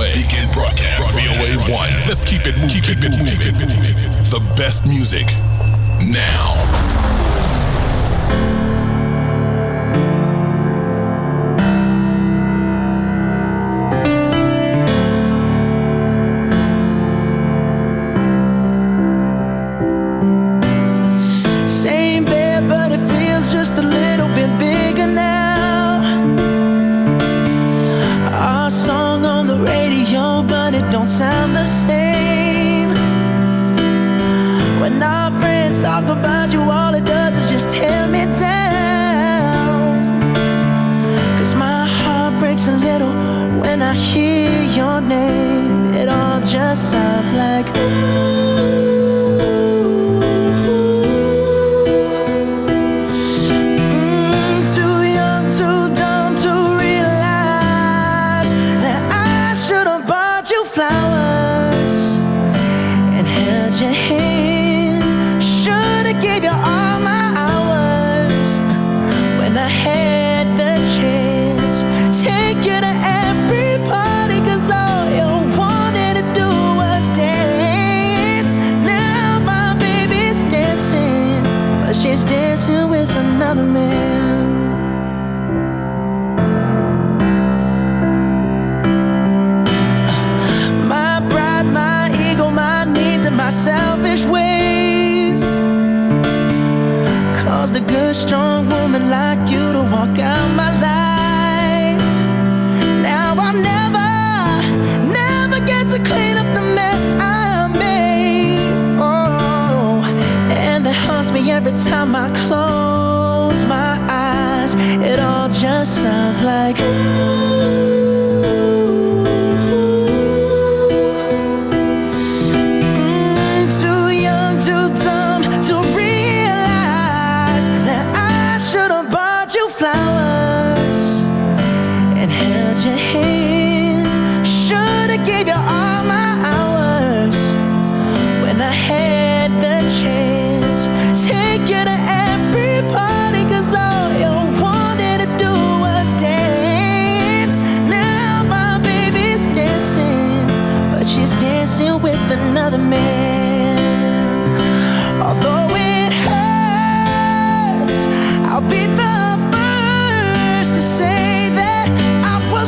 Begin broadcast. VOA1. Let's keep it moving. Keep it moving. The best music now. Same bed, but it feels just a little bit bigger now. Our song on the radio, but it don't sound the same. When our friends talk about you, all it does is just tear me down. 'Cause my heart breaks a little when I hear your name. It all just sounds like ooh. Flowers and held your hand. Should've gave you all my hours when I had the chance. Take you to every party, 'cause all you wanted to do was dance. Now my baby's dancing, but she's dancing with another man. My selfish ways caused a good strong woman like you to walk out my life. Now I'll never get to clean up the mess I made. Oh, and that haunts me every time I close my eyes. It all just sounds like ooh. Flowers and held your hand. Should've gave you all my hours when I had the chance. Take you to every party, 'cause all you wanted to do was dance. Now my baby's dancing, but she's dancing with another man. Although it hurts, I'll be the to say that I was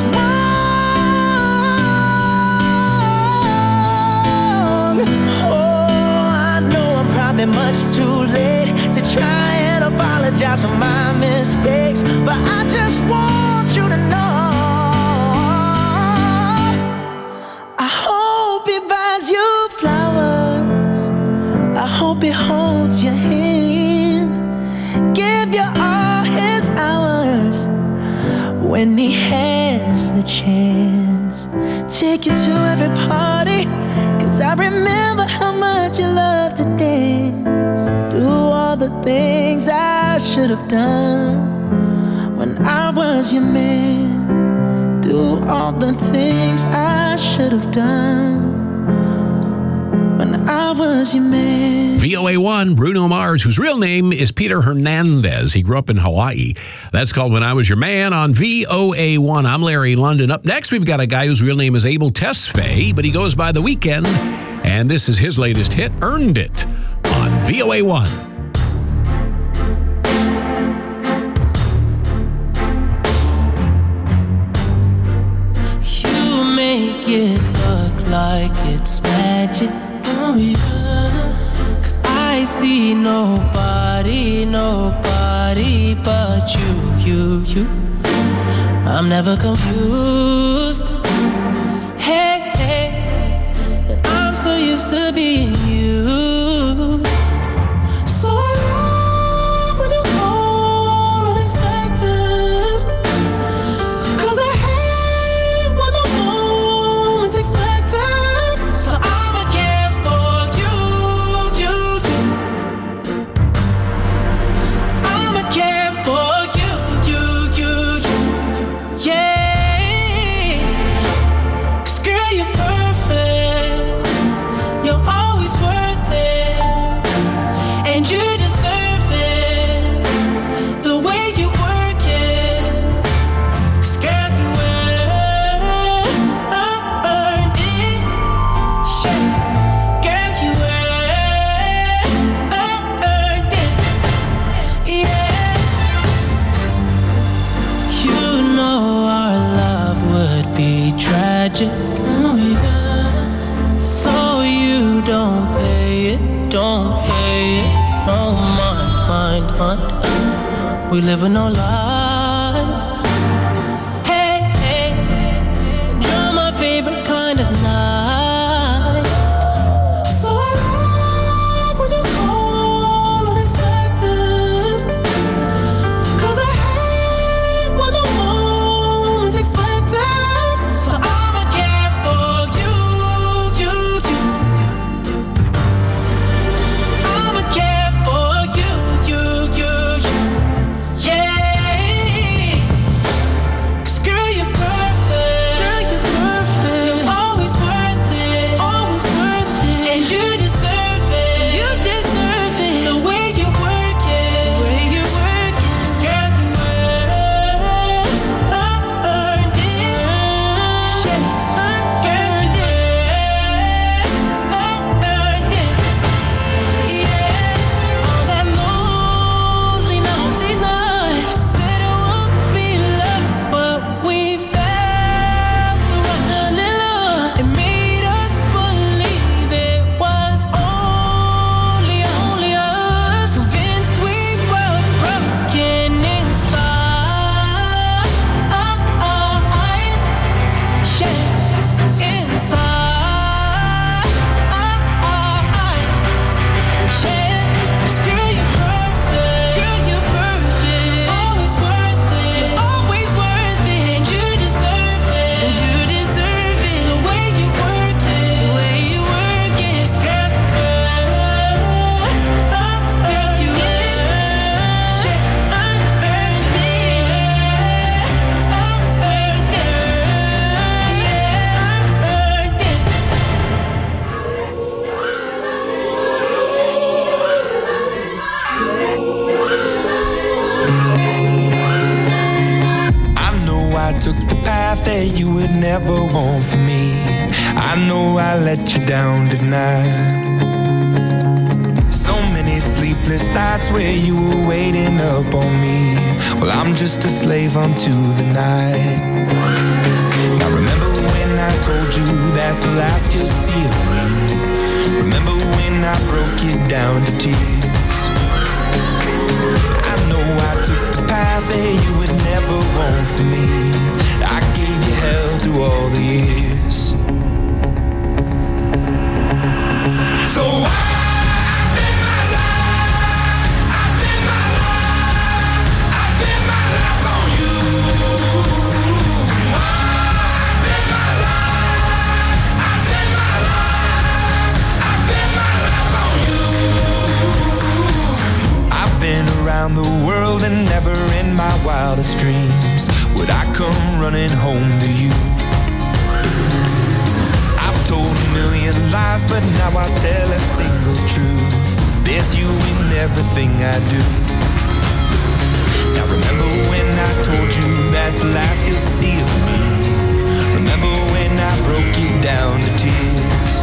wrong. Oh, I know I'm probably much too late to try and apologize for my mistakes, but I just want you to know I hope he buys you flowers. I hope he holds your hand, give you all his hours when he has the chance. Take you to every party, 'cause I remember how much you loved to dance. Do all the things I should have done when I was your man. Do all the things I should have done when I was your man. VOA1, Bruno Mars, whose real name is Peter Hernandez. He grew up in Hawaii. That's called When I Was Your Man on VOA1. I'm Larry London. Up next, we've got a guy whose real name is Abel Tesfaye, but he goes by The Weeknd. And this is his latest hit, Earned It, on VOA1. You make it look like it's magic. Oh yeah, 'cause I see nobody but you. I'm never confused. Hey, and I'm so used to being used. So I love when you call unexpected, 'cause I hate when the moment's expected. So I'ma care for you. I'ma care for you. Yeah. 'Cause girl, you're perfect. You're always worth front. We live in no lies. Hey, hey, you're my favorite kind of night. So I love when you call unexpected, 'cause I hate when the moment's expected. So I'ma care for you, you, you. I'ma care for you, you, you, you. Yeah. 'Cause girl, you're perfect. Girl, you're perfect. You're always worth it. Always worth it. And you deserve it. You deserve it. The way you work it. The way you work it. 'Cause girl, you earned it. Shit. Girl, you did. Earned it. Yeah. On that lonely night, said it would be love, but we felt the rush. It made us believe it was only us. Convinced we were broken inside. Yeah, inside. Yeah, 'cause girl, you're perfect. Girl, you're perfect. Always worth it. Always worth it. And you deserve it. And you deserve it. The way you work it. The way you work it. 'Cause girl, you did. Shit, earned it. Earned it. I know I took the path that you would never want for me. I know I let you down tonight. So many sleepless nights where you were waiting up on me. Well, I'm just a slave unto the night. Now remember when I told you that's the last you'll see of me. Remember when I broke you down to tears. I know I took the path that you would never want for me. I gave you hell through all the years. So I live my life. I live my life. I live my life on you. I live my life. I live my life. I live my life on you. I've been around the world and never in my wildest dreams would I come running home to you. I've told a million lies, but now I tell a single truth. There's you in everything I do. Now remember when I told you that's the last you'll see of me. Remember when I broke you down to tears.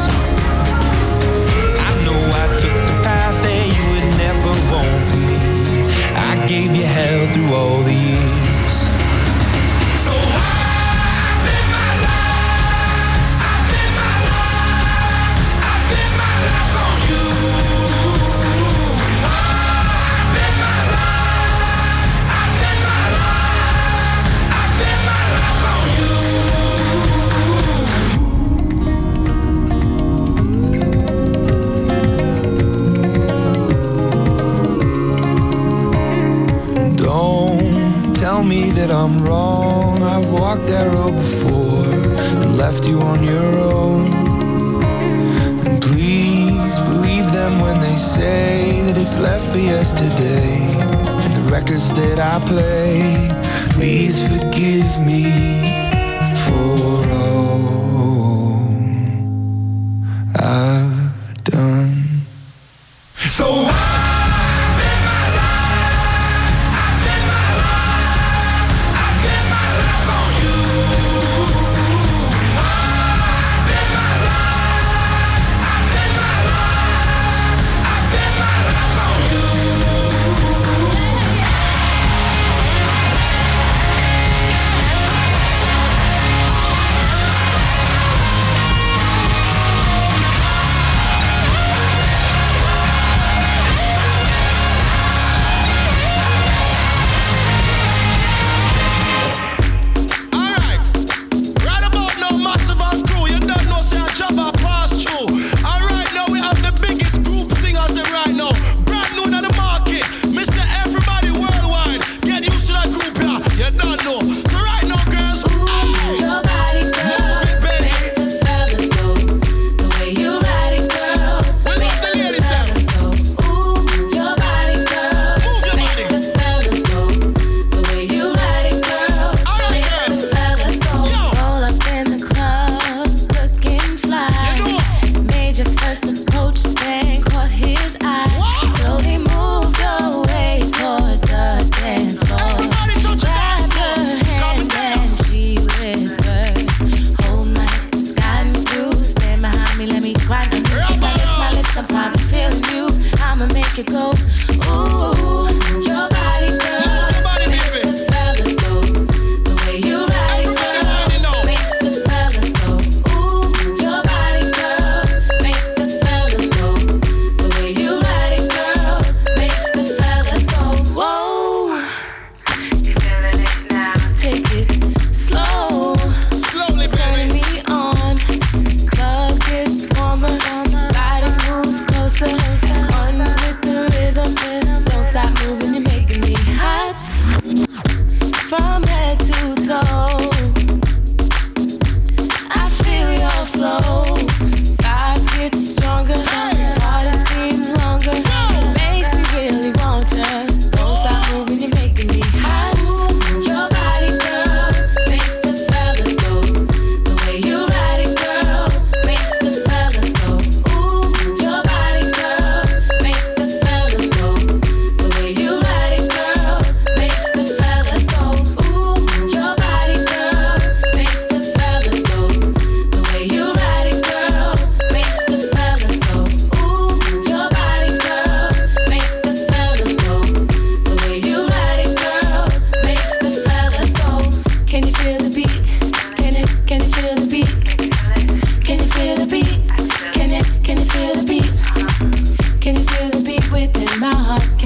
I know I took the path that you would never want for me. I gave you hell through all the years. So I live my life. I live my life. I live my life on you. I live my life. I live my life. I live my life on you. Don't tell me that I'm wrong. I've walked that road before and left you on your own. And please believe them when they say that it's left for yesterday. And the records that I play, please forgive me for all I've done. So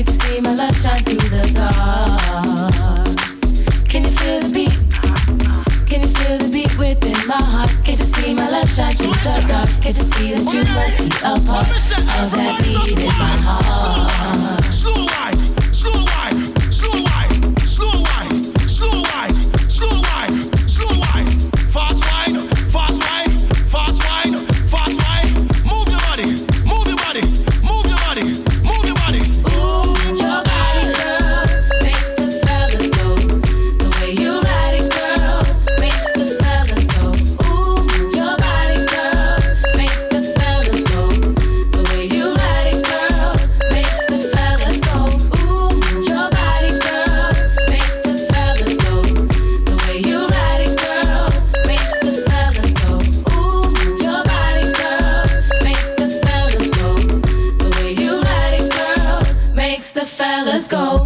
Can't you see my love shine through the dark? Can you feel the beat? Can you feel the beat within my heart? Can't you see my love shine through the dark? Can't you see that you must be a part of that beat in my heart? Slow wine, slow wine, slow wine, slow wine, slow wine, slow wine, slow wine, fast wine, fast wine, fast wine, fast wine. Move your body, move your body, move your body, move your body. Ooh, your body, girl, makes the fellas go. The way you ride it, girl, makes the fellas go. Ooh, your body, girl, makes the fellas go. The way you ride it, girl, makes the fellas go. Ooh, your body, girl, makes the fellas go. The way you ride it, girl, makes the fellas go. Ooh, your body, girl, makes the fellas go. The way you ride it, girl, makes the fellas go.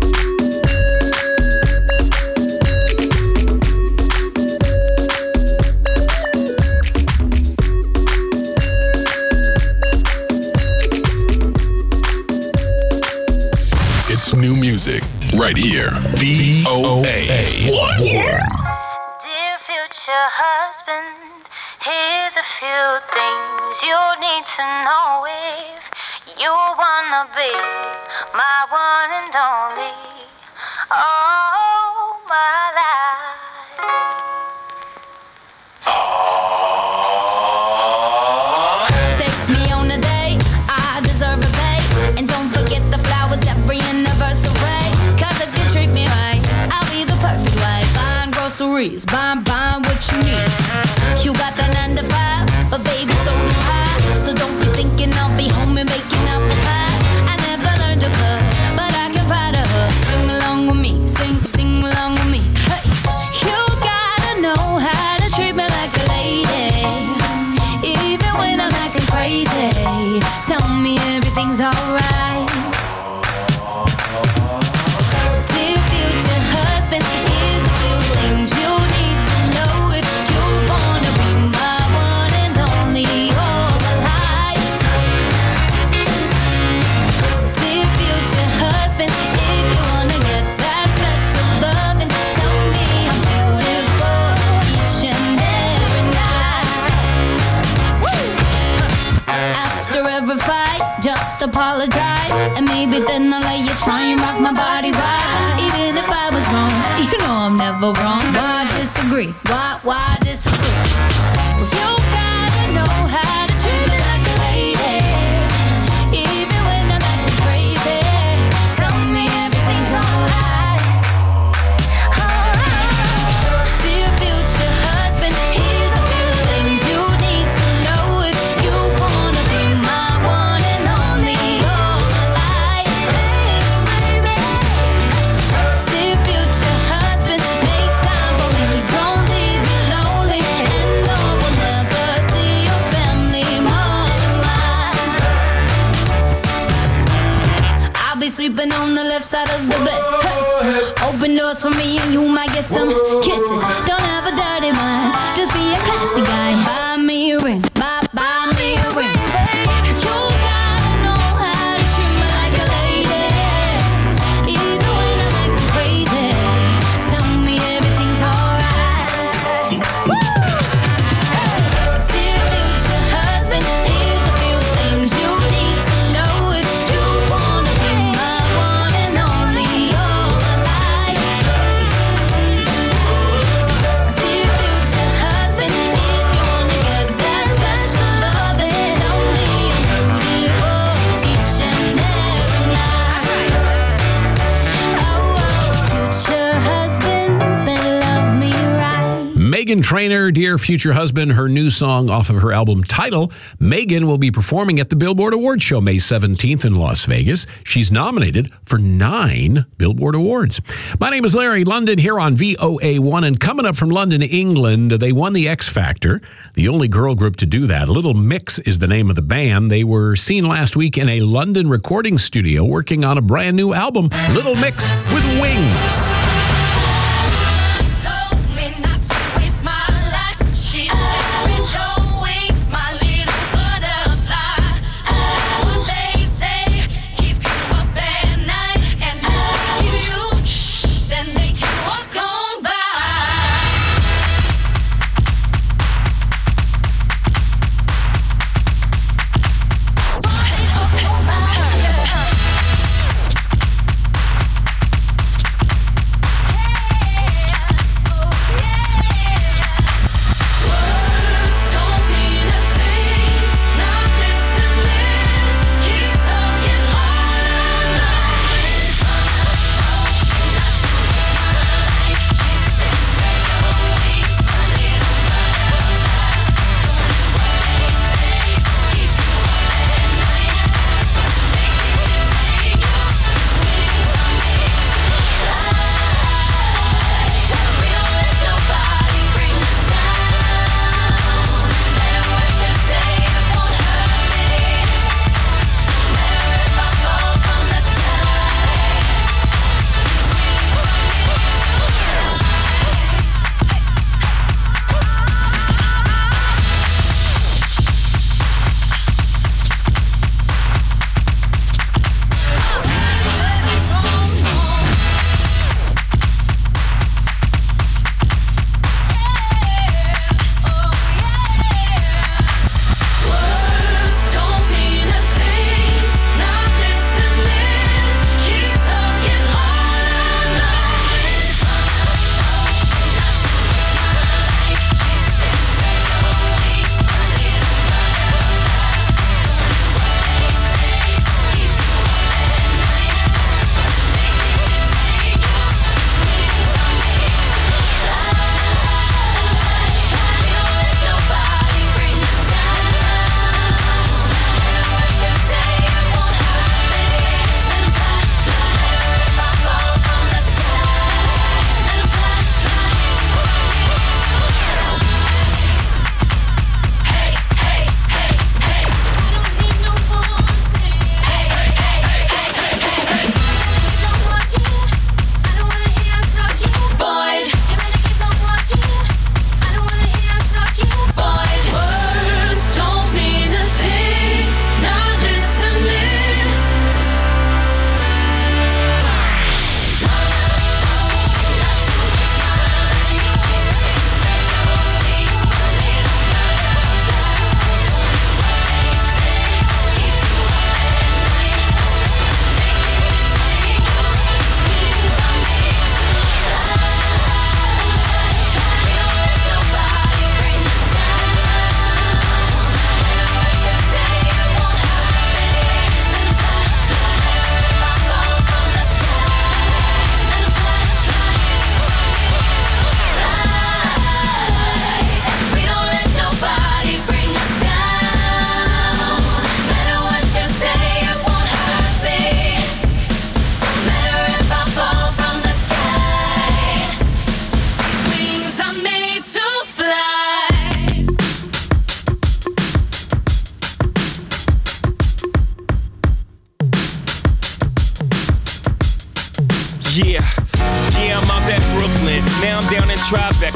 It's new music right here. VOA1. Dear future husband, here's a few things you need to know if you wanna be my one and only. All my life. Take me on a date, I deserve a pay. And don't forget the flowers every anniversary. Cause if you treat me right, I'll be the perfect wife. Buying groceries, buying what you need. You got the 9 to 5, but baby so do I. So don't be thinking I'll be home and making up a pass. I never learned to cook, but I can ride a hook. Sing along with me, sing along with me. Hey, you gotta know how to treat me like a lady. Even when I'm acting crazy, tell me everything's alright. Dear future husband, here's a few things you need to know if you wanna be my one and only all my life. Dear future husband, if you wanna get that special love, then tell me I'm beautiful each and every night. After every fight, just apologize, and maybe then I'll let you try and rock my body right. Even if I was wrong, you know I'm never wrong. Why disagree? Why disagree? Well, you gotta know how to treat me like a lady. Even when I'm acting crazy, tell me everything's alright. Dear future husband, here's a few things you need to know if you wanna be my one and only all my life. Dear future husband, make time for me, don't leave me lonely. And no, we'll never see your family more than mine. I'll be sleeping on the left side of the bed. Hey. Open doors for me and you might get some kisses. Don't have a dirty mind, just be a classy guy. Buy me a ring, buy me a ring. You gotta know how to treat me like a lady. Even when I'm acting crazy, tell me everything's alright. Dear future husband, here's a few things you need to know if you wanna be my one and only all my life. Dear future husband, if you wanna get that special love, then tell me I'm beautiful each and every night. Oh, future husband, better love me right. Meghan Trainor, Dear Future Husband, her new song off of her album Tidal. Meghan will be performing at the Billboard Awards show May 17th in Las Vegas. She's nominated for 9 Billboard Awards. My name is Larry London here on VOA1, and coming up from London, England, they won the X Factor, the only girl group to do that. Little Mix is the name of the band. They were seen last week in a London recording studio working on a brand new album, Little Mix with Wings. Told me not to waste my life. She said, "Spread your wings, my little butterfly." So what they say, keep you up at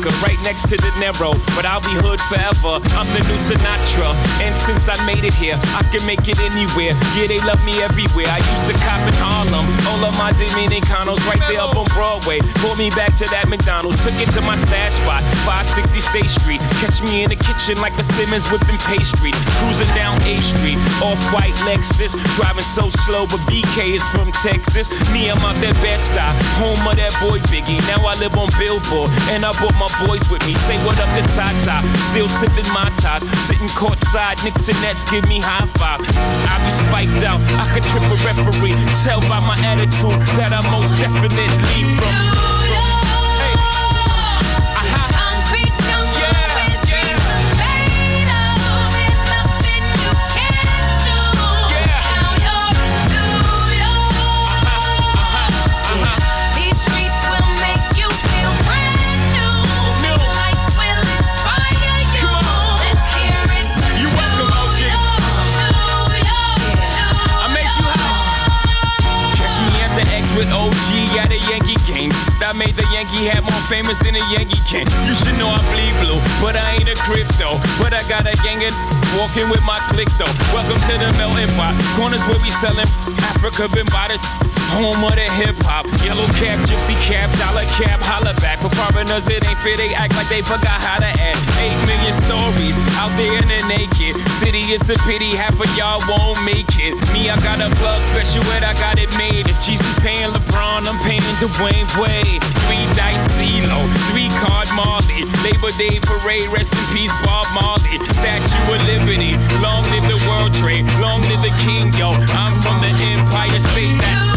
America, right next to De Niro, but I'll be hood forever. I'm the new Sinatra, and since I made it here, I can make it anywhere. Yeah, they love me everywhere. I used to cop in Harlem, all of my Dominicanos right there up on Broadway. Pulled me back to that McDonald's, took it to my stash spot, 560 State Street. Catch me in the kitchen like a Simmons whipping pastry. Cruising down A Street, off-white Lexus, driving so slow, but BK is from Texas. Me, I'm out that Bed-Stuy, home of that boy Biggie. Now I live on Billboard, and I brought my boys with me. Say what up to Tata, still sipping my ties, sitting courtside, Knicks and Nets give me high five. I be spiked out, I could trip a referee. Tell by my attitude that I most definitely from. With OG at a Yankee game, I made the Yankee hat more famous than a Yankee can. You should know I bleed blue, but I ain't a crypto. But I got a gang of walking with my click though. Welcome to the melting pot, corners where we selling Africa been by the home of the hip hop. Yellow cap, gypsy cap, dollar cap, holla back. For foreigners it ain't fair, they act like they forgot how to act. 8 million stories out there in the naked city. It's a pity half of y'all won't make it. Me, I got a plug special where I got it made. If Jesus paying LeBron, I'm paying Dwayne Wade. 3 dice CeeLo, 3 card Marley. Labor Day parade, rest in peace Bob Marley. Statue of Liberty, long live the World Trade, long live the King, yo. I'm from the Empire State, that's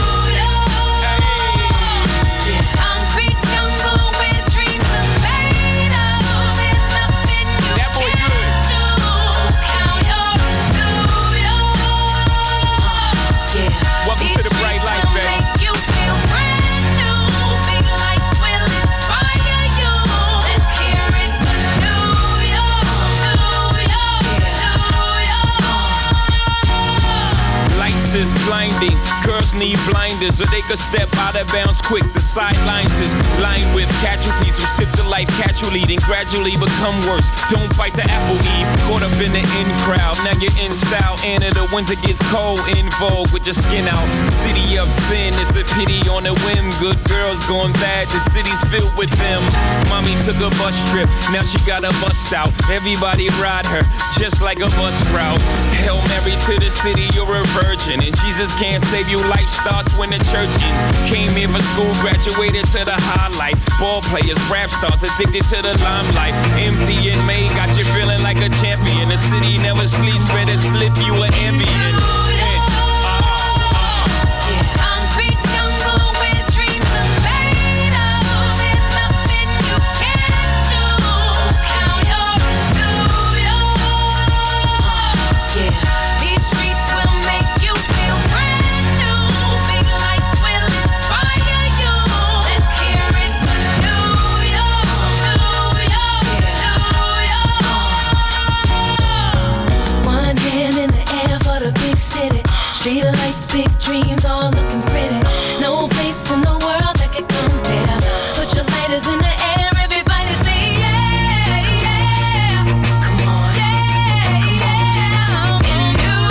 is blinding. Girls need blinders so they could step out of bounds quick. The sidelines is lined with casualties who sip the life casually, then gradually become worse. Don't bite the apple, Eve. Caught up in the in crowd. Now you're in style. Anna, the winter gets cold. In vogue with your skin out. City of sin, it's a pity on a whim. Good girls going bad. The city's filled with them. Mommy took a bus trip. Now she got a bust out. Everybody ride her just like a bus route. Hail Mary to the city, you're a virgin. And Jesus can't save you, life starts when the church in. Came here for school, graduated to the highlight. Ball players, rap stars, addicted to the limelight. Empty in May, got you feeling like a champion. The city never sleeps, better slip you an ambient. Street lights, big dreams, all looking pretty. No place in the world that can compare. Put your lighters in the air, everybody say yeah, yeah. Come on, yeah, come on. In New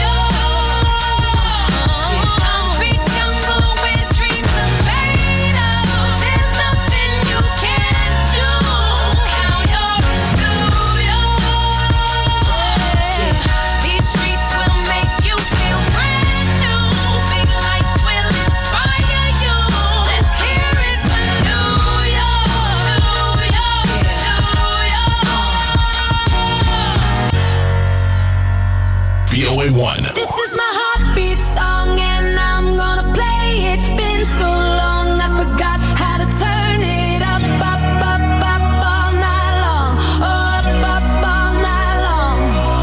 York, concrete jungle where dreams are made of. There's nothing you can't do. Now you're New York. These streets will make you feel brand new. Big lights will inspire you. Let's hear it for New York, New York, New York. VOA1. This is my heartbeat song and I'm gonna play it. Been so long I forgot how to turn it up, up, up, up all night long. Up, up all night long.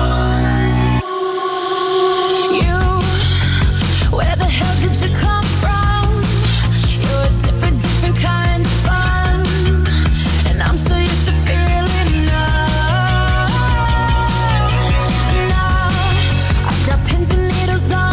You, where the hell did you come from? You're a different, different kind of fun. And I'm so used to feeling numb. Now I've got pins and needles on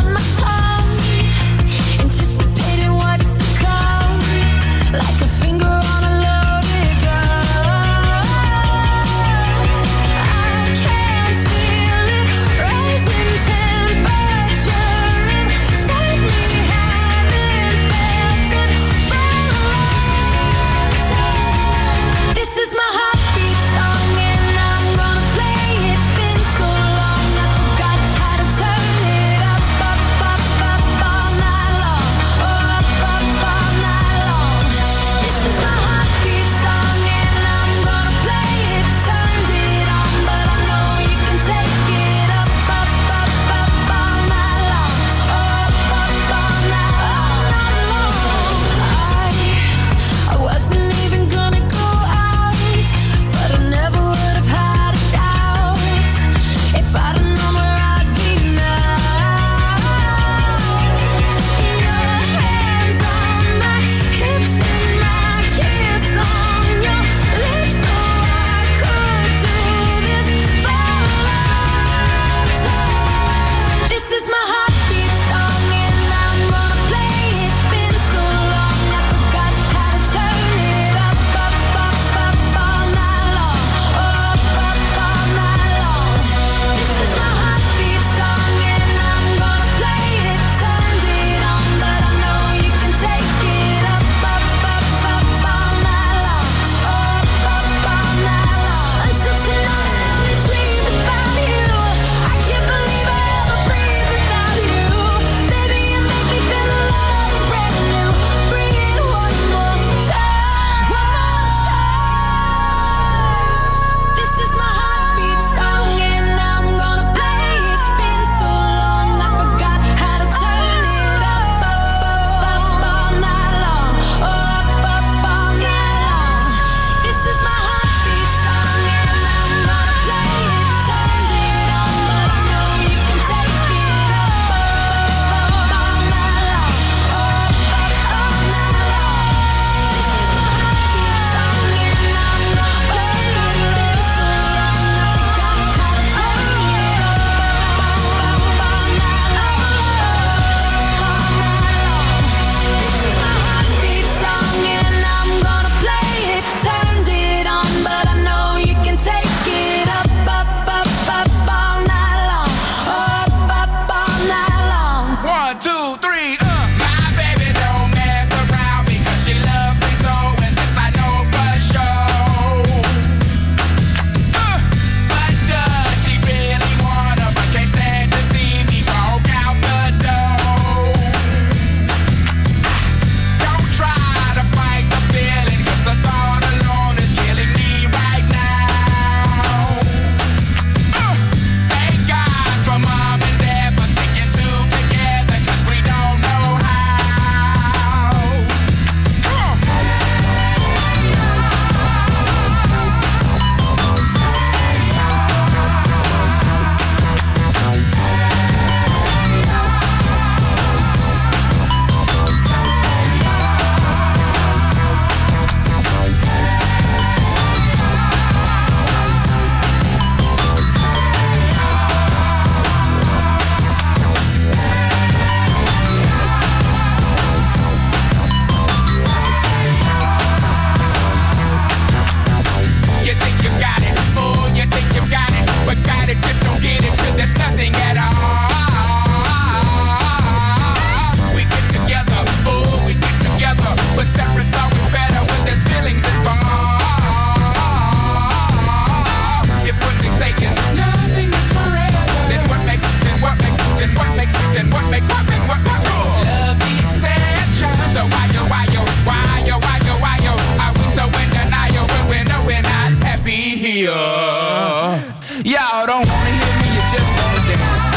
Y'all don't wanna hear me, you just wanna dance.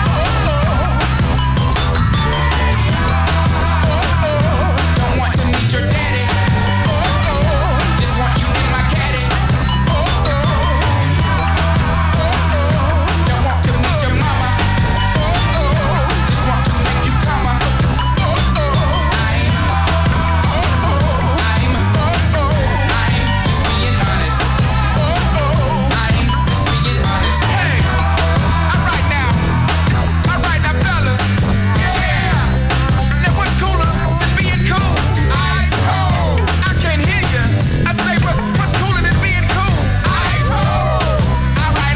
Don't want to meet your daddy. Just want you in my caddy. Don't want to meet your mama. Just want to make you come up. I'm just being honest. I'm just being honest. Hey, alright now, fellas. Yeah. Now what's cooler than being cool? Ice cold. I can't hear you. I say what's cooler than being cool? Ice cold. Alright.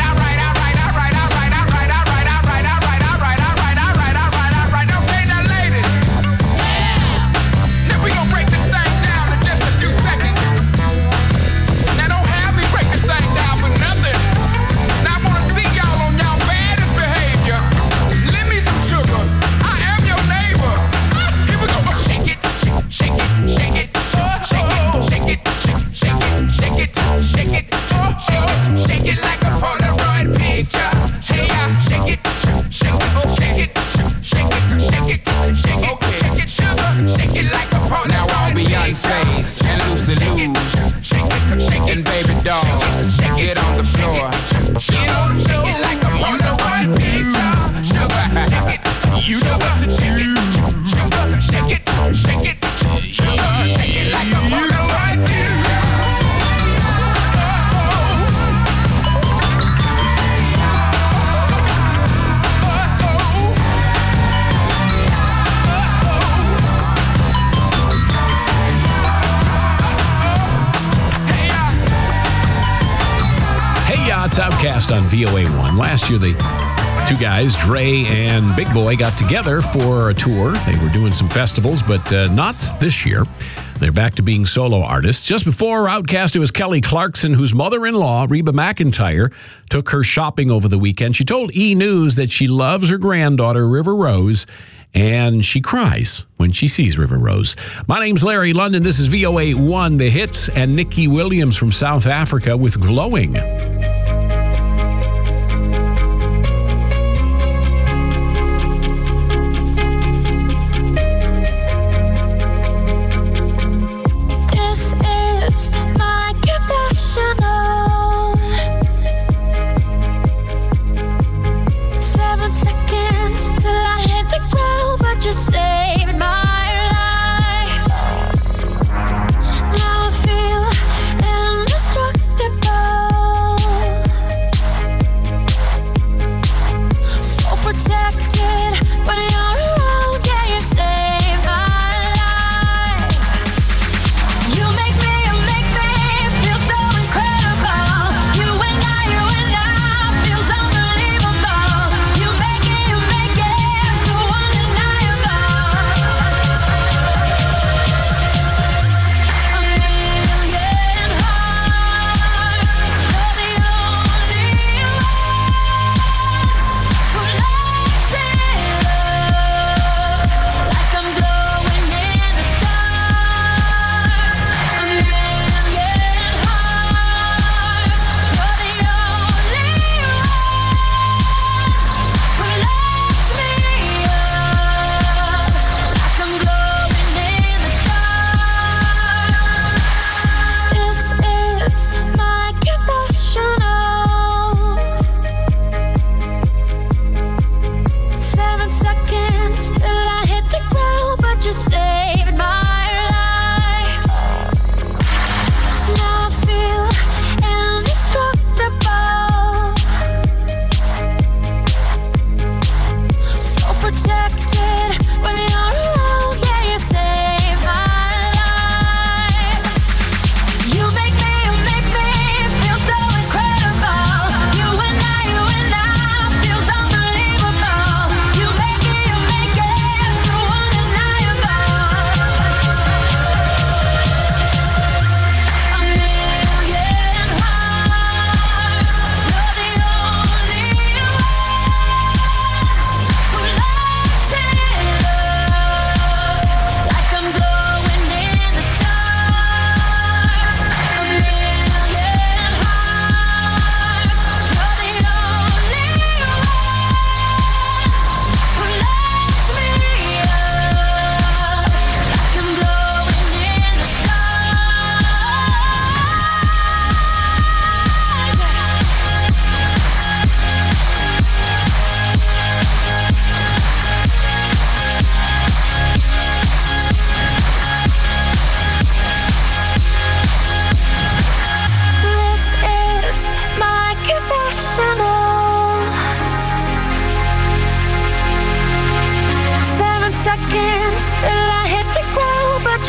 Okay, now ladies. Yeah. Now we gon' break this thing down in just a few seconds. Now don't have me break this thing down for nothing. Now I wanna see y'all on y'all baddest behavior. Lend me some sugar. I am your neighbor. Here we go. Shake it, shake it, shake it, shake it, shake it, shake it, shake it, shake it, shake it, shake it like a Polaroid picture. Hey, shake it, shake it, shake it, shake it, shake it, shake it, shake it, sugar, shake it like a Polaroid. Now all Beyonce's and Lucy Lou's and baby dolls, get on the floor. Get on the floor like a Polaroid picture. Sugar, shake it, you know what to shake it. Sugar, shake it, shake it, sugar, shake it like a Polaroid picture. Hey, it's Outcast on VOA1. Last year, the two guys, Dre and Big Boy, got together for a tour. They were doing some festivals, but not this year. They're back to being solo artists. Just before Outcast, it was Kelly Clarkson, whose mother-in-law, Reba McEntire, took her shopping over the weekend. She told E! News that she loves her granddaughter, River Rose, and she cries when she sees River Rose. My name's Larry London. This is VOA1, The Hits, and Nikki Williams from South Africa with Glowing. This is my confessional. 7 seconds till I hit the ground, but you saved my life. Now I feel indestructible.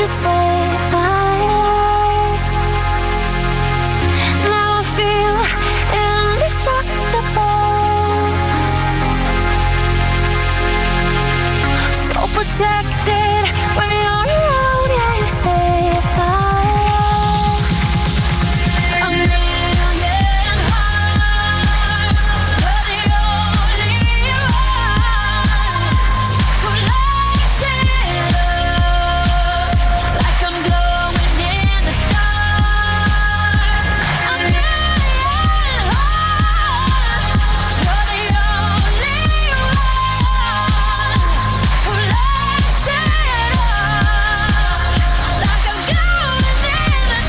you save my life. Now I feel indestructible, so protected when you're around. Yeah, you save my life. A million hearts, you're the only one who lights it up like I'm glowing in the dark. A million hearts, you're the only one who lights it up like I'm glowing in the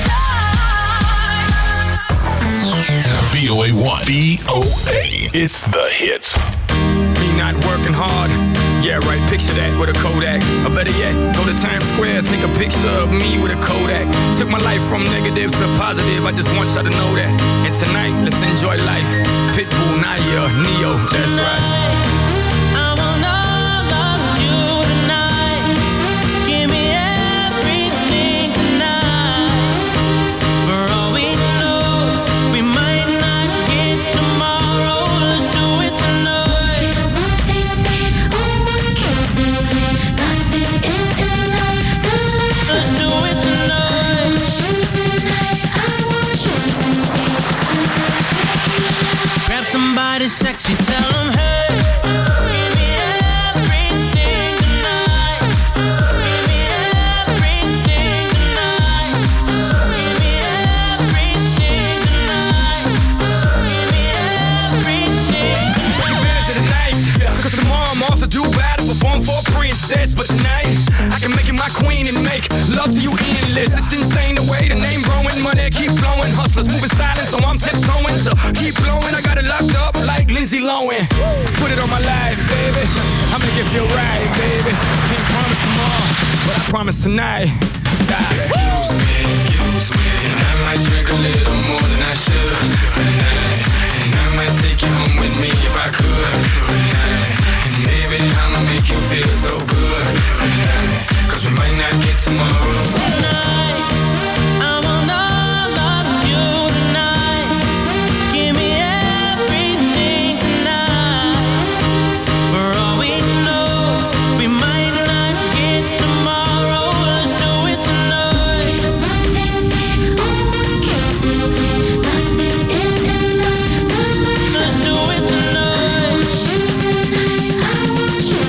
dark. VOA 1. VOA. It's the hits. Me not working hard. Yeah, right, picture that with a Kodak. Or better yet, go to Times Square, take a picture of me with a Kodak. Took my life from negative to positive, I just want y'all to know that. And tonight, let's enjoy life. Pitbull, Naya, Neo, that's right. I want all of you tonight. Give me everything tonight. For all we know, we might not get tomorrow. Let's do it tonight. What they say, what kills them, nothing is enough to live. Let's do it tonight. I want you tonight. Grab somebody sexy, tell them hey. Give me everything tonight. Give me everything tonight. Give me everything tonight. Give me everything. Take advantage of the night, cause tomorrow I'm off to do battle, perform for a princess. But tonight, I can make you my queen and make love to you endless. It's insane the way the name growing, money keep flowing. Hustlers moving silent, so I'm tiptoeing. So keep blowing, I got it locked up like Lindsay Lohan. Put it on my life, baby. I'm gonna give you a ride, baby. Can't promise tomorrow, but I promise tonight. Excuse me, and I might drink a little more than I should tonight. And I might take you home with me if I could tonight. And baby, I'ma make you feel so good tonight. Cause we might not get tomorrow. Tonight, I want all of you tonight. Give me everything tonight. For all we know, we might not get tomorrow. Let's do it tonight. What they say, what kills them, nothing is enough to live. Let's do it tonight. I want you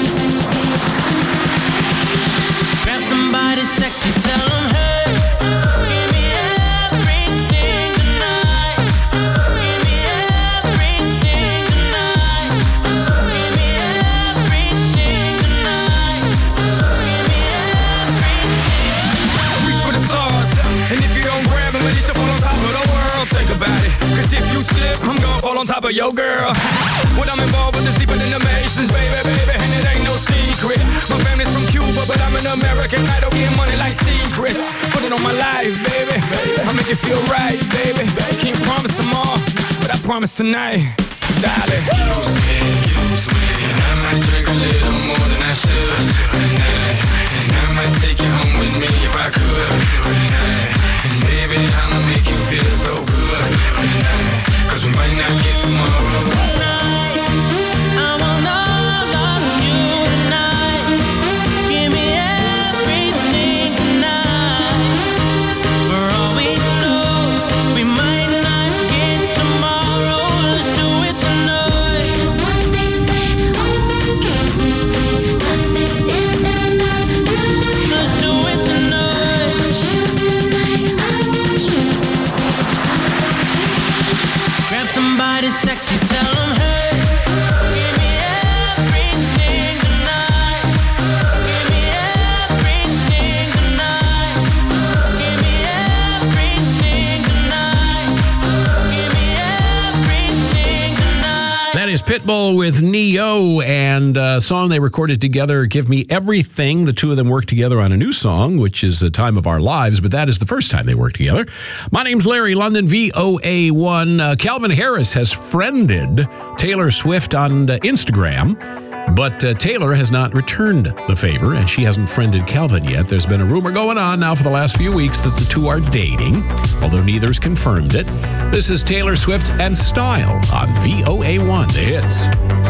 tonight. Grab somebody sexy, tell them hey. Give me everything tonight. Give me everything tonight. Give me everything tonight. Give me everything. Reach for the stars, and if you don't grab them, at least you fall on top of the world. Think about it, cause if you slip, I'm gonna fall on top of your girl. What I'm involved with is deeper than the Masons, baby, and it ain't no secret. My family's from Cuba, but I'm an American. I don't get money like secrets. Put it on my life, baby. I'll make you feel right, baby. Can't promise tomorrow, but I promise tonight, darling. Excuse me, and I might drink a little more than I should tonight. And I might take you home with me if I could tonight. And baby, I'ma make you feel so good tonight. Cause we might not get tomorrow. Tonight, I want all of you tonight. Give me everything tonight. For all we know, we might not get tomorrow. Let's do it tonight. What they say, what kills them, nothing is enough to live. Let's do it tonight. I want you tonight. Grab somebody sexy, tell them hey. Give me everything tonight. Give me everything tonight. Give me everything tonight. Give me everything tonight. That is Pitbull with Neo and a song they recorded together, Give Me Everything. The two of them worked together on a new song, which is The Time of Our Lives, but that is the first time they worked together. My name's Larry London, VOA1. Calvin Harris has friended Taylor Swift on Instagram. But Taylor has not returned the favor, and she hasn't friended Calvin yet. There's been a rumor going on now for the last few weeks that the two are dating, although neither's confirmed it. This is Taylor Swift and Style on VOA1, The Hits.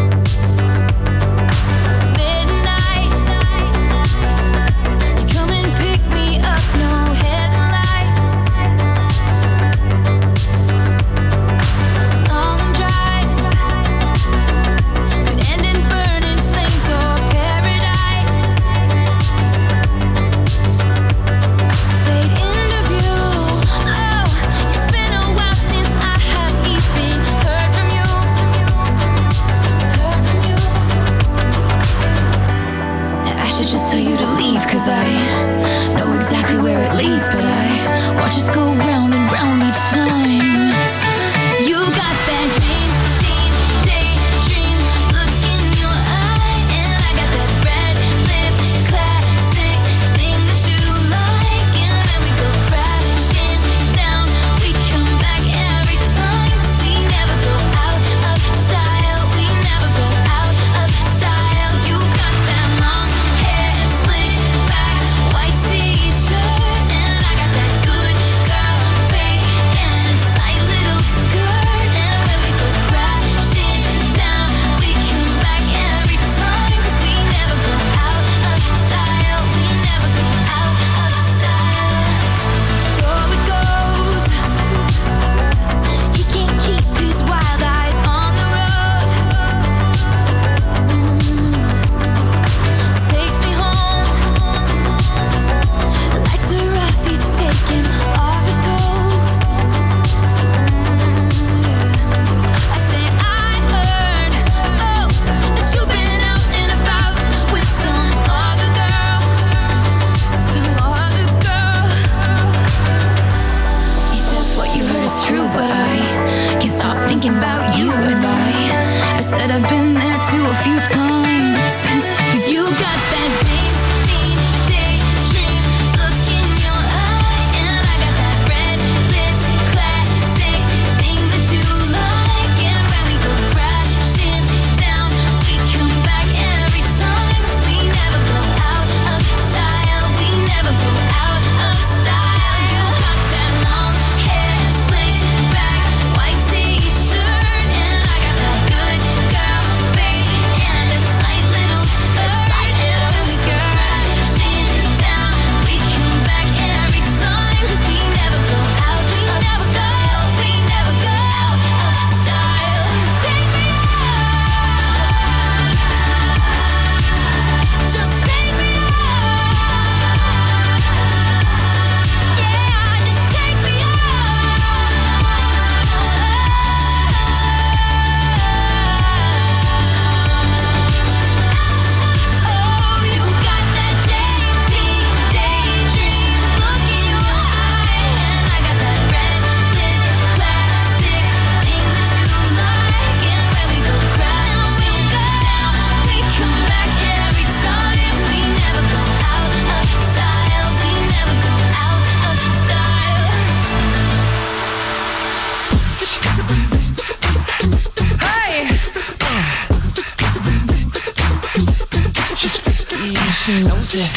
She knows it.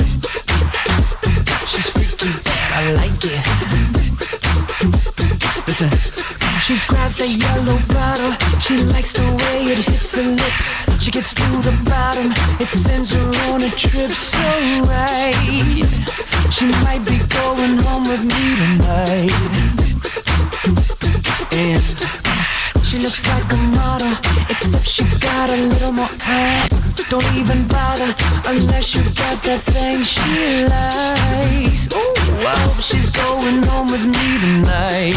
She's freaky bad, I like it. Listen. She grabs the yellow bottle. She likes the way it hits her lips. She gets to the bottom. It sends her on a trip so right. She might be going home with me tonight. And she looks like a model, except she got a little more time. Don't even bother unless you got that thing she likes. Ooh, I hope she's going home with me tonight.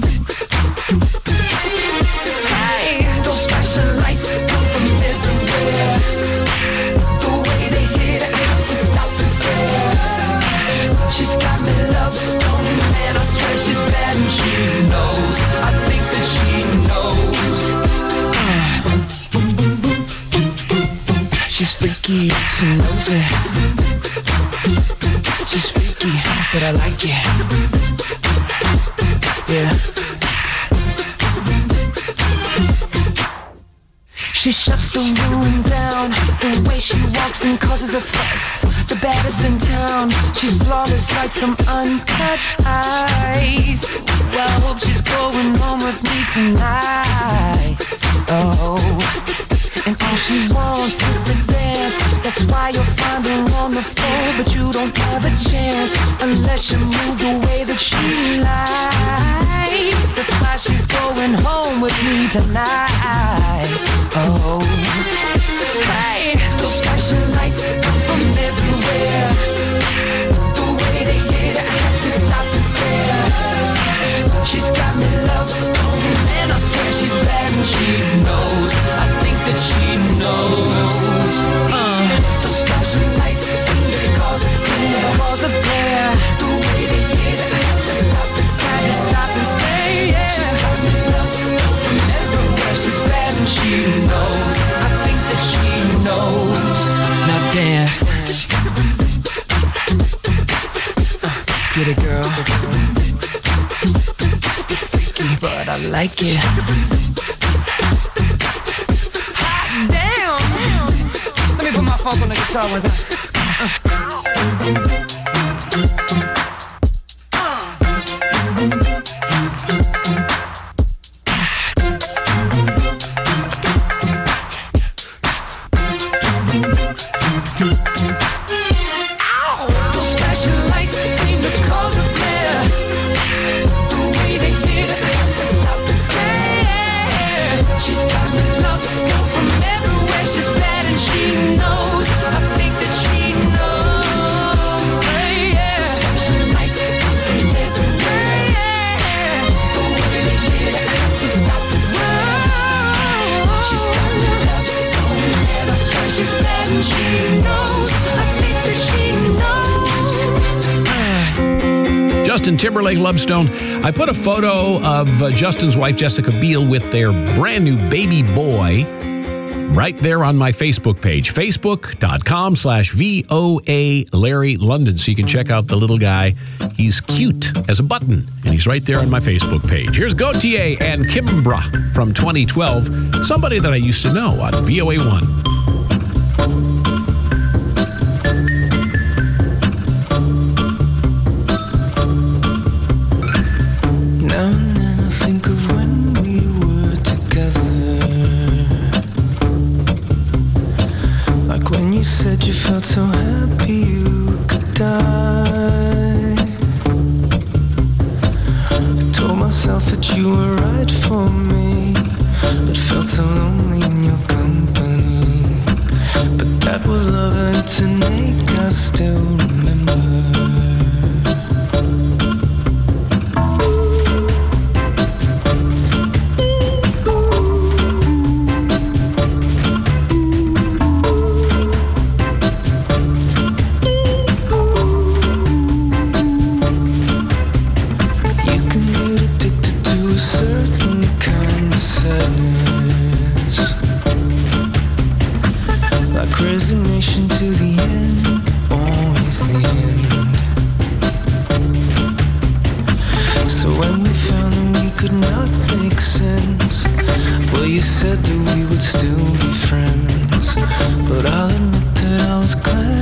Hey, those flashing lights come from everywhere. The way they hit, I have to stop and stare. She's got me love stone, and I swear she's bad and she knows. I think that she knows. She's freaky, she knows it. She's freaky, but I like it. Yeah. She shuts the room down. The way she walks and causes a fuss. The baddest in town. She's flawless like some uncut ice. Well, I hope she's going home with me tonight. Oh, and all she wants is to dance. That's why you'll find her on the floor, but you don't have a chance unless you move the way that she likes. That's why she's going home with me tonight. Oh, hey, those flashing lights come from everywhere. The way they hit, I have to stop and stare. She's got me love stone, and I swear she's bad and she knows. I think that she knows. Those flashing lights seem to cause a glare. The way they hit, I have to stop and stay. Yeah. She's got me love stone from everywhere. She's bad and she knows. I think that she knows. Now dance. Get it, girl. But I like it. Hot damn! Let me put my funk on the guitar with her. Ow! Those flashing lights seem to cause a glare. The way they hit, I have to stop and stare. She's got me love snow from everywhere. She's bad and she knows. I think that she knows. Yeah. Those flashing lights come from everywhere. Yeah. The way they hit, I have to stop and stare. She's got me love snow, and I swear she's bad and she knows. I think that she knows. Justin Timberlake, Lovestone. I put a photo of Justin's wife, Jessica Biel, with their brand new baby boy right there on my Facebook page, facebook.com/VOA Larry London. So you can check out the little guy. He's cute as a button, and he's right there on my Facebook page. Here's Gautier and Kimbra from 2012, somebody that I used to know on VOA1. Now and then I think of when we were together, like when you said you felt so happy you could die. I told myself that you were right for me, but felt so lonely in your company. But that was love and to make us still remember. Resignation to the end, always the end. So when we found that we could not make sense, well, you said that we would still be friends. But I'll admit that I was glad